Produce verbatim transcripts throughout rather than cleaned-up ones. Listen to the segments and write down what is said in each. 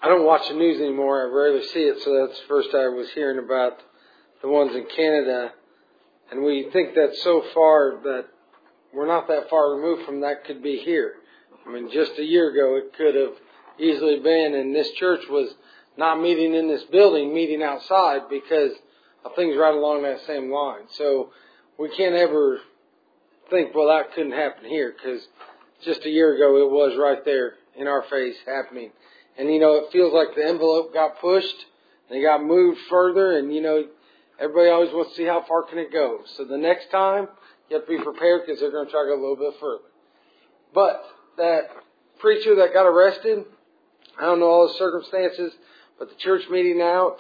I don't watch the news anymore. I rarely see it, so that's the first I was hearing about the ones in Canada. And we think that so far that we're not that far removed from that could be here. I mean, just a year ago it could have easily been, and this church was not meeting in this building, meeting outside because of things right along that same line. So we can't ever think, well, that couldn't happen here, because just a year ago it was right there in our face happening. And, you know, it feels like the envelope got pushed and it got moved further, and, you know, everybody always wants to see how far can it go. So the next time, you have to be prepared because they're going to try to go a little bit further. But that preacher that got arrested, I don't know all the circumstances, but the church meeting out,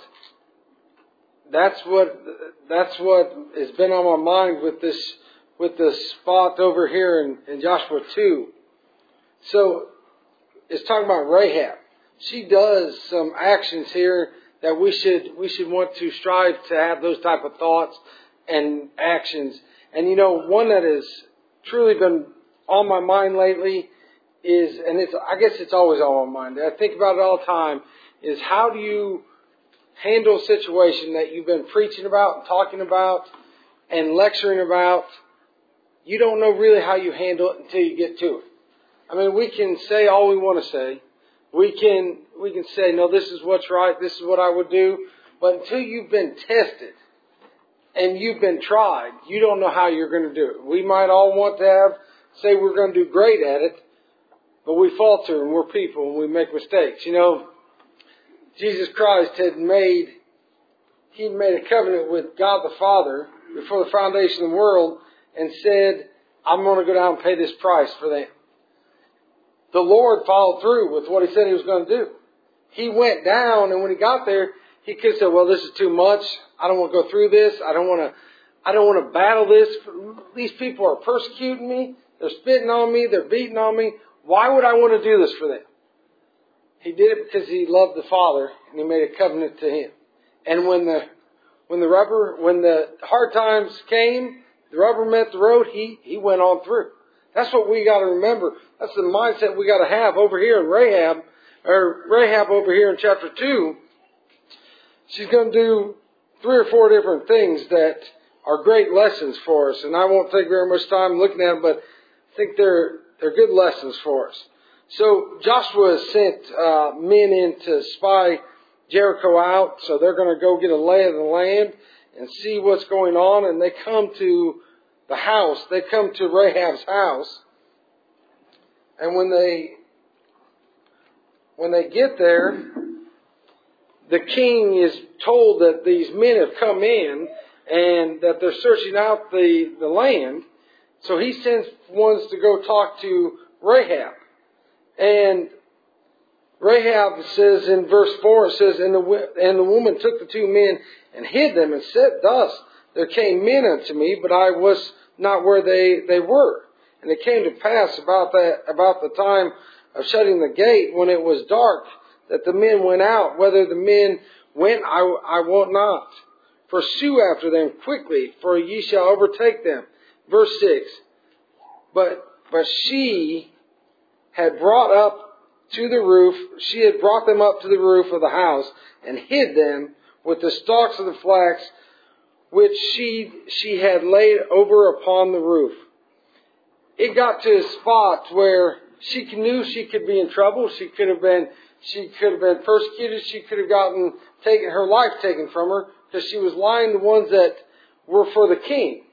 that's what that's what has been on my mind with this with the spot over here in, in Joshua two. So it's talking about Rahab. She does some actions here that we should we should want to strive to have those type of thoughts and actions. And you know, one that has truly been on my mind lately is, and it's I guess it's always on my mind, I think about it all the time, is how do you handle a situation that you've been preaching about and talking about and lecturing about. You don't know really how you handle it until you get to it. I mean, we can say all we want to say. We can we can say, no, this is what's right, this is what I would do. But until you've been tested and you've been tried, you don't know how you're going to do it. We might all want to have, say we're going to do great at it, but we falter and we're people and we make mistakes. You know, Jesus Christ had made, He made a covenant with God the Father before the foundation of the world and said, I'm going to go down and pay this price for them. The Lord followed through with what He said He was going to do. He went down, and when He got there, He could have said, well, this is too much. I don't want to go through this. I don't want to, I don't want to battle this. These people are persecuting me. They're spitting on me. They're beating on me. Why would I want to do this for them? He did it because He loved the Father, and He made a covenant to Him. And when the, when the rubber, when the hard times came, the rubber met the road, He, he went on through. That's what we got to remember. That's the mindset we got to have over here in Rahab, or Rahab over here in chapter two. She's going to do three or four different things that are great lessons for us. And I won't take very much time looking at them, but I think they're, they're good lessons for us. So Joshua sent uh, men in to spy Jericho out. So they're going to go get a lay of the land and see what's going on. And they come to the house. They come to Rahab's house. And when they when they get there, the king is told that these men have come in and that they're searching out the, the land. So he sends ones to go talk to Rahab. And Rahab says in verse four, it says, and the, and the woman took the two men and hid them and said, thus there came men unto me, but I was not where they, they were. And it came to pass about that about the time of shutting the gate, when it was dark, that the men went out. Whether the men went, I, I wot not. Pursue after them quickly, for ye shall overtake them. Verse six. But but she had brought up to the roof, she had brought them up to the roof of the house, and hid them with the stalks of the flax, which she she had laid over upon the roof. It got to a spot where she knew she could be in trouble. She could have been, she could have been persecuted. She could have gotten taken, her life taken from her, because she was lying the ones that were for the king.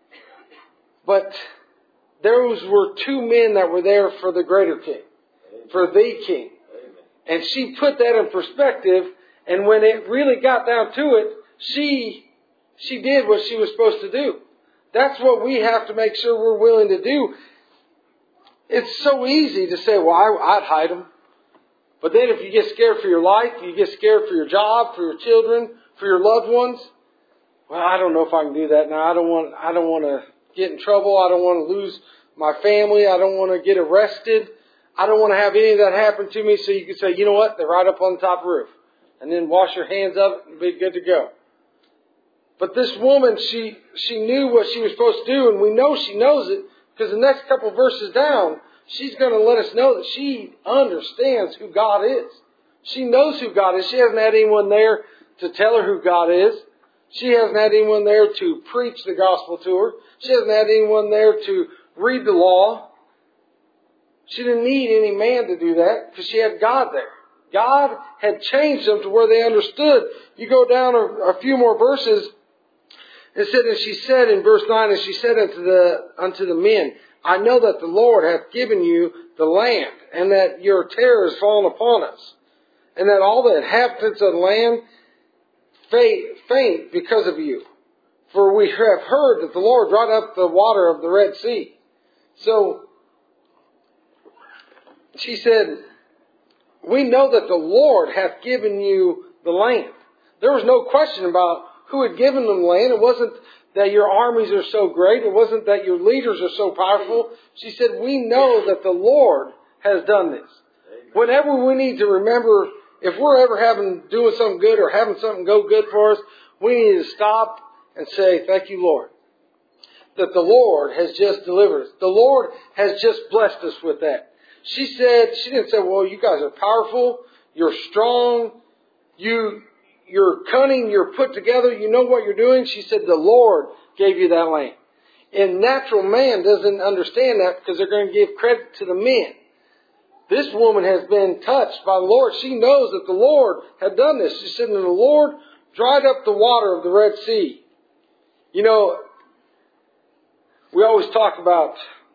But those were two men that were there for the greater king, for the king. And she put that in perspective. And when it really got down to it, she she did what she was supposed to do. That's what we have to make sure we're willing to do. It's so easy to say, well, I, I'd hide them. But then if you get scared for your life, you get scared for your job, for your children, for your loved ones, well, I don't know if I can do that now. I don't want, I don't want to get in trouble. I don't want to lose my family. I don't want to get arrested. I don't want to have any of that happen to me. So you can say, you know what? They're right up on the top roof. And then wash your hands up and be good to go. But this woman, she she knew what she was supposed to do, and we know she knows it, because the next couple of verses down, she's going to let us know that she understands who God is. She knows who God is. She hasn't had anyone there to tell her who God is. She hasn't had anyone there to preach the gospel to her. She hasn't had anyone there to read the law. She didn't need any man to do that because she had God there. God had changed them to where they understood. You go down a, a few more verses. It said, and she said in verse nine, and she said unto the unto the men, I know that the Lord hath given you the land, and that your terror is fallen upon us, and that all the inhabitants of the land faint because of you. For we have heard that the Lord dried up the water of the Red Sea. So she said, we know that the Lord hath given you the land. There was no question about who had given them the land. It wasn't that your armies are so great. It wasn't that your leaders are so powerful. She said, we know that the Lord has done this. Whenever we need to remember, if we're ever having doing something good or having something go good for us, we need to stop and say, thank you, Lord, that the Lord has just delivered us. The Lord has just blessed us with that. She said, she didn't say, well, you guys are powerful, you're strong, you, you're cunning, you're put together, you know what you're doing. She said, the Lord gave you that land. And natural man doesn't understand that because they're going to give credit to the men. This woman has been touched by the Lord. She knows that the Lord had done this. She said, and the Lord dried up the water of the Red Sea. You know, we always talk about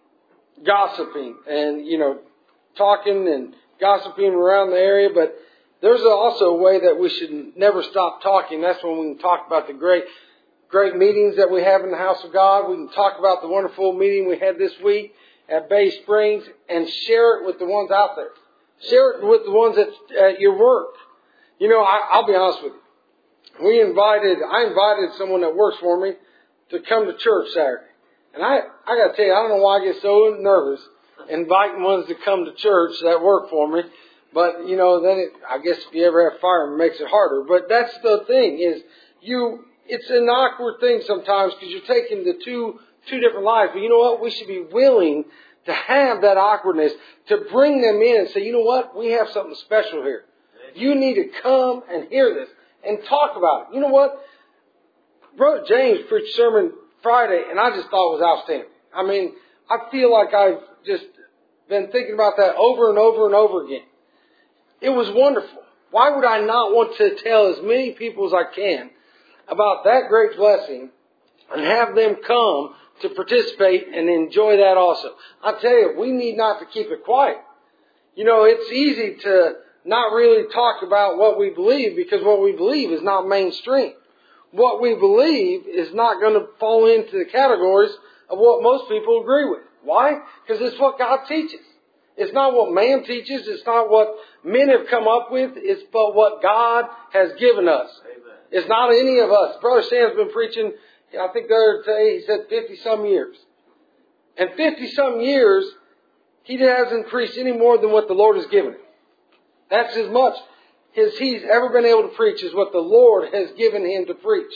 gossiping and, you know, talking and gossiping around the area, but there's also a way that we should never stop talking. That's when we can talk about the great, great meetings that we have in the house of God. We can talk about the wonderful meeting we had this week at Bay Springs and share it with the ones out there. Share it with the ones at, at your work. You know, I, I'll be honest with you. We invited, I invited someone that works for me to come to church Saturday. And I, I got to tell you, I don't know why I get so nervous inviting ones to come to church that work for me. But, you know, then it, I guess if you ever have fire, it makes it harder. But that's the thing is you, it's an awkward thing sometimes because you're taking the two, two different lives. But you know what? We should be willing to have that awkwardness, to bring them in and say, you know what? We have something special here. You need to come and hear this and talk about it. You know what? Brother James preached a sermon Friday, and I just thought it was outstanding. I mean, I feel like I've just been thinking about that over and over and over again. It was wonderful. Why would I not want to tell as many people as I can about that great blessing and have them come to participate and enjoy that also? I tell you, we need not to keep it quiet. You know, it's easy to not really talk about what we believe because what we believe is not mainstream. What we believe is not going to fall into the categories of what most people agree with. Why? Because it's what God teaches. It's not what man teaches. It's not what men have come up with. It's but what God has given us. Amen. It's not any of us. Brother Sam's been preaching, I think the other day, he said fifty-some years. And fifty-some years, he hasn't preached any more than what the Lord has given him. That's as much as he's ever been able to preach is what the Lord has given him to preach.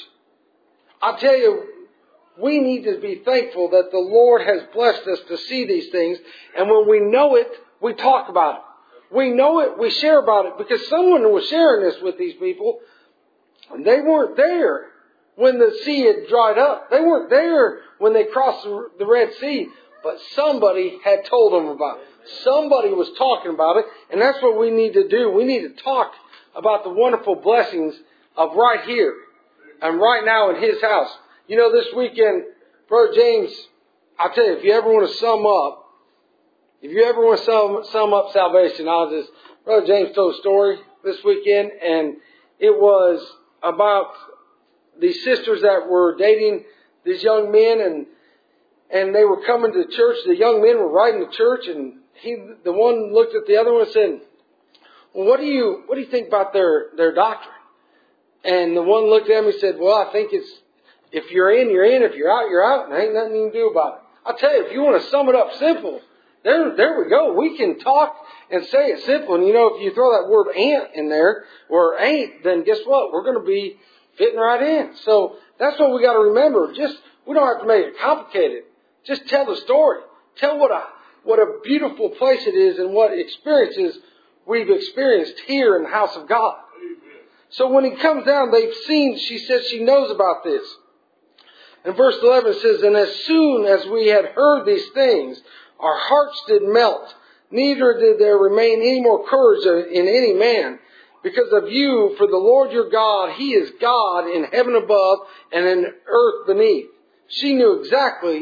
I tell you, we need to be thankful that the Lord has blessed us to see these things. And when we know it, we talk about it. We know it, we share about it. Because someone was sharing this with these people, and they weren't there when the sea had dried up. They weren't there when they crossed the Red Sea. But somebody had told them about it. Somebody was talking about it. And that's what we need to do. We need to talk about the wonderful blessings of right here and right now in His house. You know, this weekend, Brother James, I'll tell you, if you ever want to sum up, if you ever want to sum, sum up salvation, I'll just, Brother James told a story this weekend, and it was about these sisters that were dating these young men, and and they were coming to church. The young men were riding to church, and he, the one looked at the other one and said, well, what do you, what do you think about their, their doctrine? And the one looked at him and said, well, I think it's, if you're in, you're in. If you're out, you're out. And there ain't nothing you can do about it. I'll tell you, if you want to sum it up simple, there, there we go. We can talk and say it simple. And you know, if you throw that word "ain't" in there or "ain't," then guess what? We're going to be fitting right in. So that's what we got to remember. Just, we don't have to make it complicated. Just tell the story. Tell what a, what a beautiful place it is and what experiences we've experienced here in the house of God. So when he comes down, they've seen, she says she knows about this. And verse eleven says, and as soon as we had heard these things, our hearts did melt. Neither did there remain any more courage in any man because of you, for the Lord your God, He is God in heaven above and in earth beneath. She knew exactly,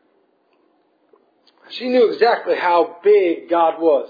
she knew exactly how big God was.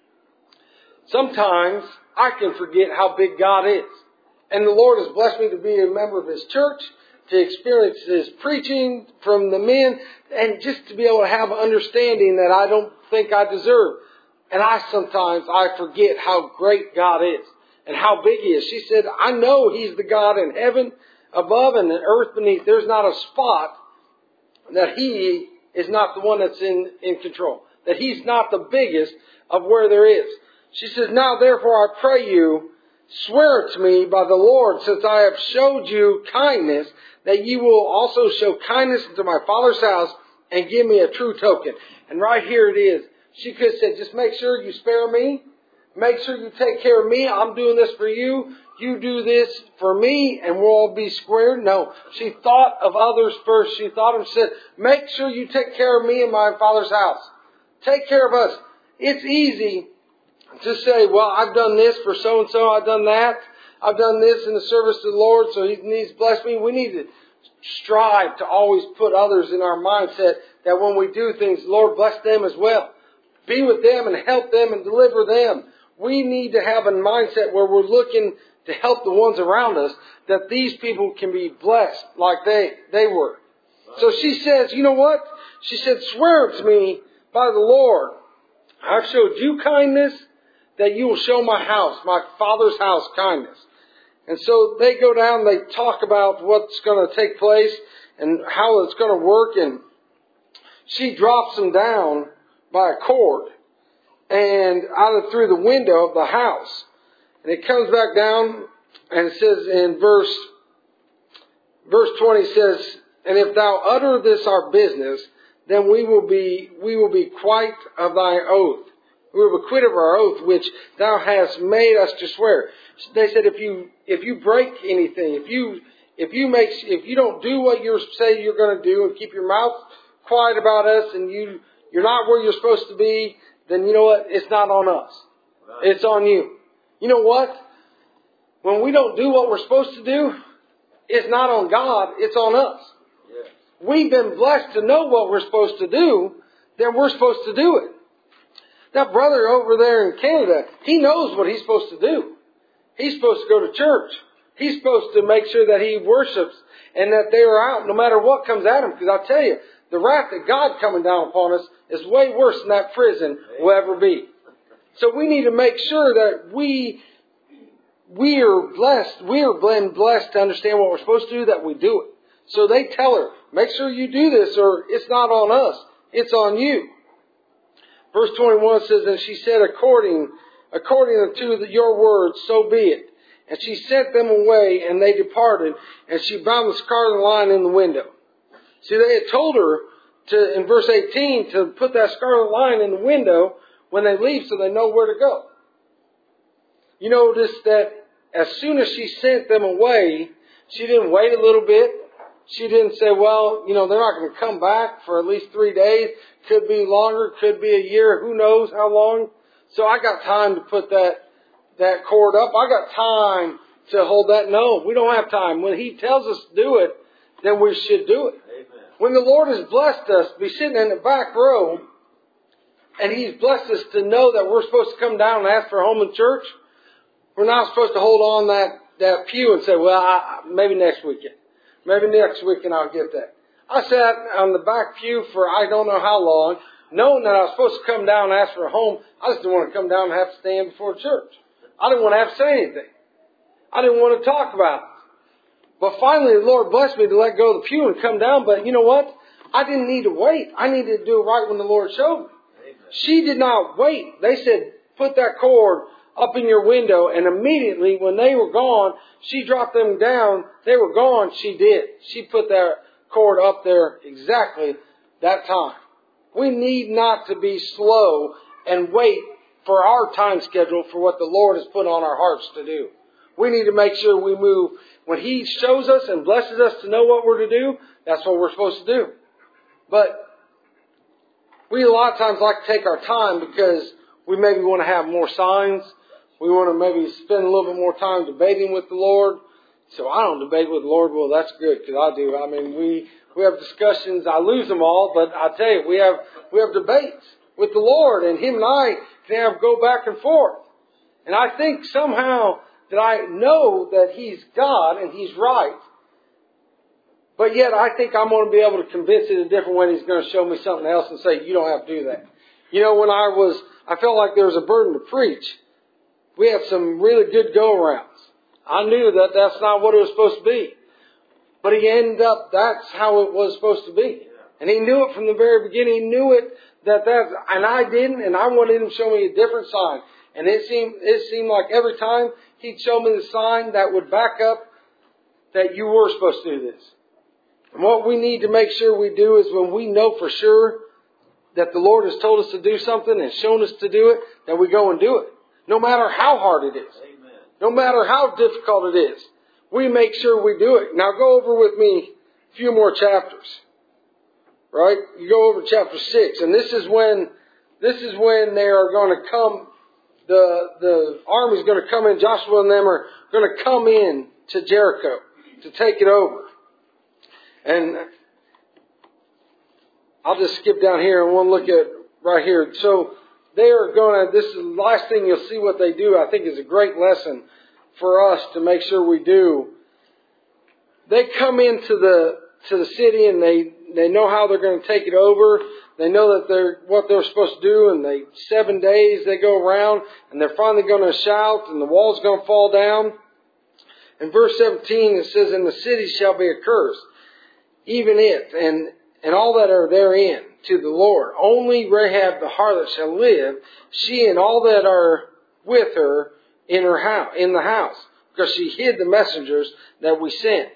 Sometimes I can forget how big God is. And the Lord has blessed me to be a member of His church, to experience His preaching from the men, and just to be able to have an understanding that I don't think I deserve. And I sometimes, I forget how great God is and how big He is. She said, I know He's the God in heaven above and the earth beneath. There's not a spot that He is not the one that's in, in control. That He's not the biggest of where there is. She says, now therefore I pray you, swear to me by the Lord, since I have showed you kindness, that you will also show kindness to my father's house and give me a true token. And right here it is. She could have said, just make sure you spare me. Make sure you take care of me. I'm doing this for you. You do this for me and we'll all be squared. No, she thought of others first. She thought and said, make sure you take care of me and my father's house. Take care of us. It's easy to say, well, I've done this for so-and-so. I've done that. I've done this in the service to the Lord, so He needs to bless me. We need to strive to always put others in our mindset that when we do things, the Lord bless them as well. Be with them and help them and deliver them. We need to have a mindset where we're looking to help the ones around us, that these people can be blessed like they, they were. So she says, you know what? She said, swear to me by the Lord. I've showed you kindness, that you will show my house, my father's house, kindness. And so they go down, they talk about what's going to take place and how it's going to work. And she drops them down by a cord and out of through the window of the house. And it comes back down and it says in verse, verse twenty says, and if thou utter this our business, then we will be, we will be quite of thy oath. We will be quit of our oath, which thou hast made us to swear. They said, if you, if you break anything, if you, if you make, if you don't do what you say you're going to do and keep your mouth quiet about us and you, you're not where you're supposed to be, then you know what? It's not on us. Right. It's on you. You know what? When we don't do what we're supposed to do, it's not on God, it's on us. Yes. We've been blessed to know what we're supposed to do, then we're supposed to do it. That brother over there in Canada, he knows what he's supposed to do. He's supposed to go to church. He's supposed to make sure that he worships and that they are out no matter what comes at him. Because I'll tell you, the wrath of God coming down upon us is way worse than that prison will ever be. So we need to make sure that we we are blessed. We are blessed to understand what we're supposed to do, that we do it. So they tell her, make sure you do this or it's not on us. It's on you. Verse twenty-one says, and she said, according, according to your words, so be it. And she sent them away, and they departed, and she bound the scarlet line in the window. See, they had told her to, in verse eighteen, to put that scarlet line in the window when they leave so they know where to go. You notice that as soon as she sent them away, she didn't wait a little bit. She didn't say, well, you know, they're not going to come back for at least three days. Could be longer, could be a year, who knows how long. So I got time to put that, that cord up. I got time to hold that. No, we don't have time. When He tells us to do it, then we should do it. Amen. When the Lord has blessed us to be sitting in the back row, and He's blessed us to know that we're supposed to come down and ask for a home in church, we're not supposed to hold on that, that pew and say, well, I, maybe next weekend. Maybe next weekend I'll get that. I sat on the back pew for I don't know how long, knowing that I was supposed to come down and ask for a home. I just didn't want to come down and have to stand before church. I didn't want to have to say anything. I didn't want to talk about it. But finally, the Lord blessed me to let go of the pew and come down. But you know what? I didn't need to wait. I needed to do it right when the Lord showed me. Amen. She did not wait. They said, put that cord up in your window. And immediately when they were gone, she dropped them down. They were gone. She did. She put that cord up there exactly that time. We need not to be slow and wait for our time schedule for what the Lord has put on our hearts to do. We need to make sure we move. When He shows us and blesses us to know what we're to do, that's what we're supposed to do. But we a lot of times like to take our time because we maybe want to have more signs. We want to maybe spend a little bit more time debating with the Lord. So I don't debate with the Lord. Well, that's good because I do. I mean, we, we have discussions. I lose them all, but I tell you, we have we have debates with the Lord, and Him and I can have go back and forth. And I think somehow that I know that He's God and He's right. But yet I think I'm going to be able to convince it a different way. He's going to show me something else and say, you don't have to do that. You know, when I was, I felt like there was a burden to preach. We had some really good go-arounds. I knew that that's not what it was supposed to be. But He ended up, that's how it was supposed to be. And He knew it from the very beginning. He knew it that that, and I didn't, and I wanted Him to show me a different sign. And it seemed, it seemed like every time He'd show me the sign that would back up that you were supposed to do this. And what we need to make sure we do is when we know for sure that the Lord has told us to do something and shown us to do it, that we go and do it. No matter how hard it is. Amen. No matter how difficult it is. We make sure we do it. Now go over with me a few more chapters. Right? You go over chapter six. And this is when, this is when they are going to come, the, the army is going to come in. Joshua and them are going to come in to Jericho to take it over. And I'll just skip down here and we'll look at right here. So they are going to, this is the last thing you'll see what they do. I think is a great lesson for us to make sure we do. They come into the, to the city and they, they know how they're going to take it over. They know that they're, what they're supposed to do. And they, seven days they go around and they're finally going to shout and the wall's going to fall down. In verse seventeen it says, and the city shall be accursed, even it, and, and all that are therein, to the Lord. Only Rahab the harlot shall live, she and all that are with her in her house, in the house, because she hid the messengers that we sent.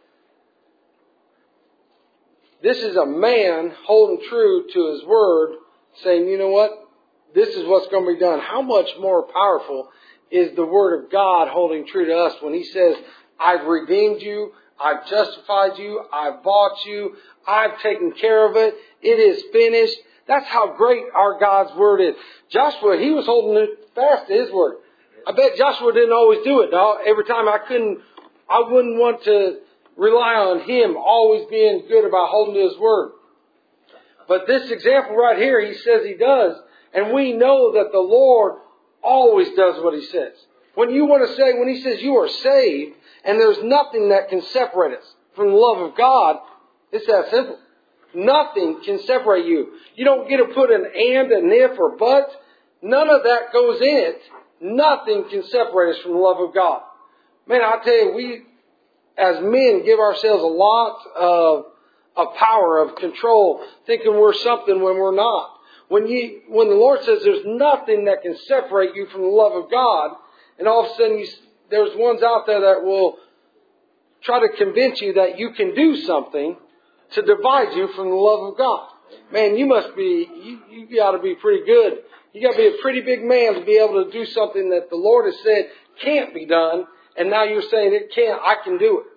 This is a man holding true to his word, saying, you know what? This is what's going to be done. How much more powerful is the word of God holding true to us when He says, I've redeemed you, I've justified you, I've bought you, I've taken care of it, it is finished. That's how great our God's word is. Joshua, he was holding fast to his word. I bet Joshua didn't always do it, dog. Every time I couldn't, I wouldn't want to rely on him always being good about holding to his word. But this example right here, he says he does. And we know that the Lord always does what He says. When you want to say, when He says you are saved, and there's nothing that can separate us from the love of God, it's that simple. Nothing can separate you. You don't get to put an and, an if, or but. None of that goes in it. Nothing can separate us from the love of God. Man, I tell you, we as men give ourselves a lot of, of power, of control, thinking we're something when we're not. When you, when the Lord says there's nothing that can separate you from the love of God, and all of a sudden you, there's ones out there that will try to convince you that you can do something to divide you from the love of God. Man, you must be, you, you got to be pretty good. You got to be a pretty big man to be able to do something that the Lord has said can't be done, and now you're saying it can't, I can do it.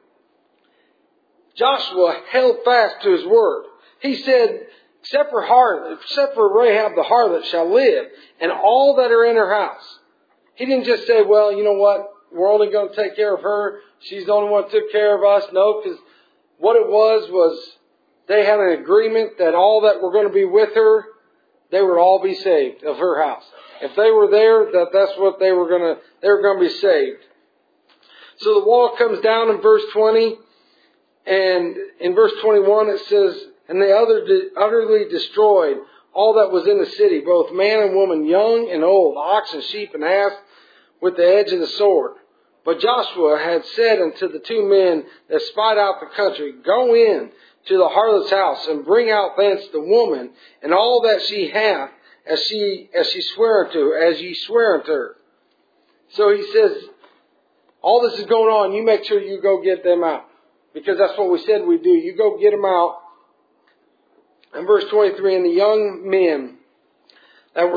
Joshua held fast to his word. He said, except for harlot, except for Rahab the harlot shall live, and all that are in her house. He didn't just say, well, you know what, we're only going to take care of her. She's the only one that took care of us. No, because what it was, was they had an agreement that all that were going to be with her, they would all be saved of her house. If they were there, that that's what they were going to, they were going to be saved. So the wall comes down in verse twenty, and in verse twenty-one it says, and they utterly destroyed all that was in the city, both man and woman, young and old, ox and sheep and ass, with the edge of the sword. But Joshua had said unto the two men that spied out the country, go in to the harlot's house, and bring out thence the woman, and all that she hath, as she as she sware unto, as ye swear unto her. So he says, all this is going on, you make sure you go get them out. Because that's what we said we'd do. You go get them out. And verse twenty-three, and the young men that were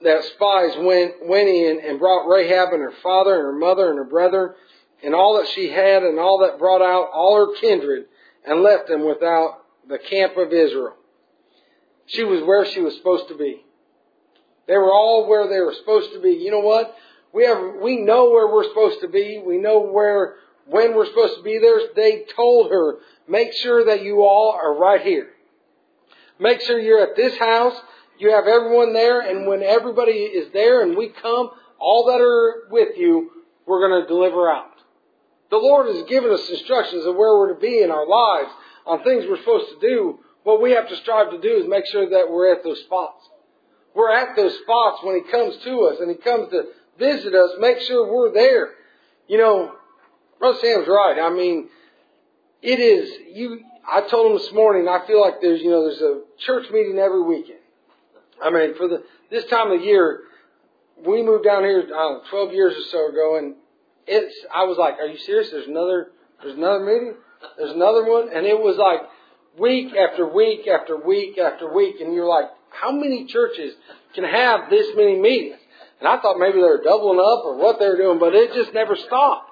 that spies went, went in and brought Rahab and her father and her mother and her brethren and all that she had and all that brought out all her kindred and left them without the camp of Israel. She was where she was supposed to be. They were all where they were supposed to be. You know what? We have, we know where we're supposed to be. We know where, when we're supposed to be there. They told her, make sure that you all are right here. Make sure you're at this house. You have everyone there. And when everybody is there and we come, all that are with you, we're going to deliver out. The Lord has given us instructions of where we're to be in our lives, on things we're supposed to do. What we have to strive to do is make sure that we're at those spots. We're at those spots when He comes to us and He comes to visit us. Make sure we're there. You know, Brother Sam's right. I mean, it is, you, I told him this morning, I feel like there's, you know, there's a church meeting every weekend. I mean, for the, this time of year, we moved down here, I don't know, twelve years or so ago, and it's, I was like, are you serious? There's another, there's another meeting? There's another one? And it was like week after week after week after week, and you're like, how many churches can have this many meetings? And I thought maybe they were doubling up or what they were doing, but it just never stopped.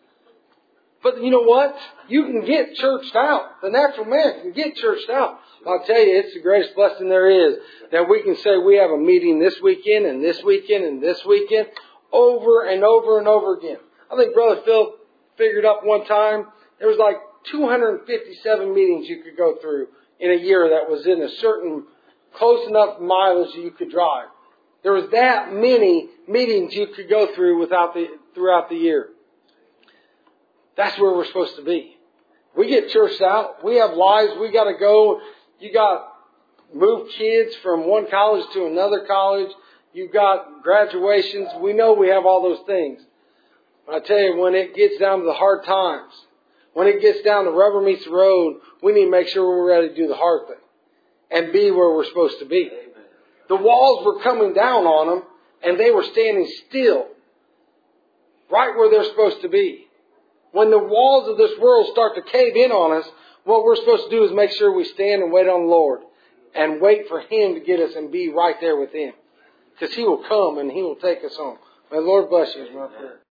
But you know what? You can get churched out. The natural man can get churched out. I'll tell you, it's the greatest blessing there is that we can say we have a meeting this weekend and this weekend and this weekend over and over and over again. I think Brother Phil figured up one time there was like two hundred fifty-seven meetings you could go through in a year that was in a certain close enough mileage you could drive. There was that many meetings you could go through without the, throughout the year. That's where we're supposed to be. We get churched out. We have lives. We got to go. You got move kids from one college to another college. You've got graduations. We know we have all those things. But I tell you, when it gets down to the hard times, when it gets down to rubber meets the road, we need to make sure we're ready to do the hard thing and be where we're supposed to be. The walls were coming down on them, and they were standing still, right where they're supposed to be. When the walls of this world start to cave in on us, what we're supposed to do is make sure we stand and wait on the Lord and wait for Him to get us and be right there with Him. Because He will come and He will take us home. May the Lord bless you, my friend.